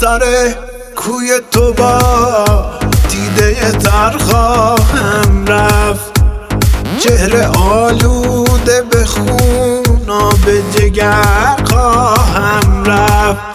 سر کوی تو با دیده تر خواهم رفت، چهره آلوده به خون آب جگر خواهم رفت.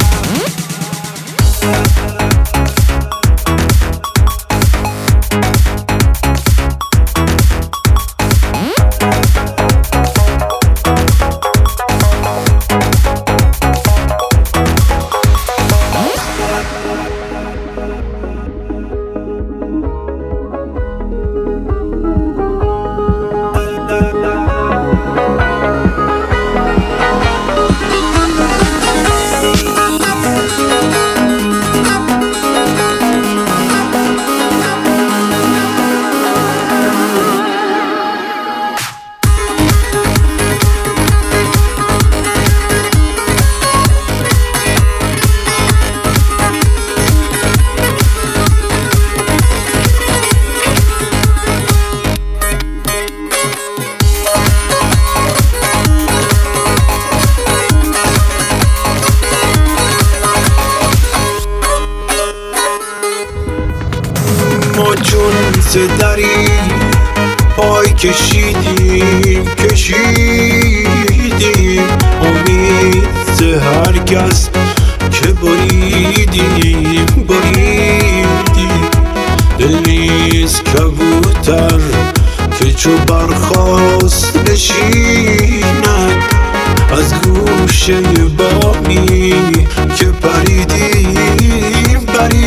ما چون سدری پای کشیدیم امید ز هر کس که بریدیم دل نیست کبوتر که چو برخاست نشیند از گوشه بامی که پریدیم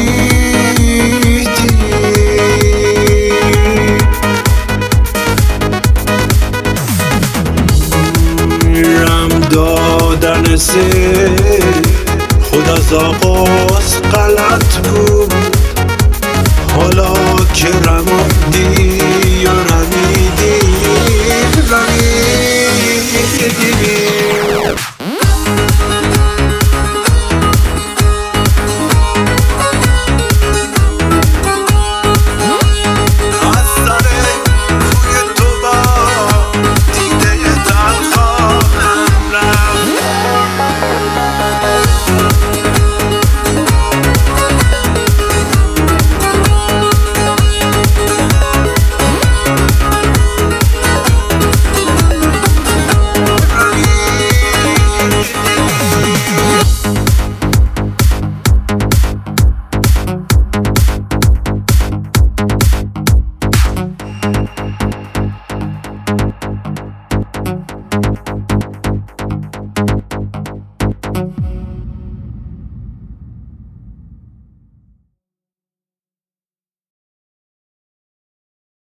دادن سه خود از آغاز غلط بود، حالا که رماندی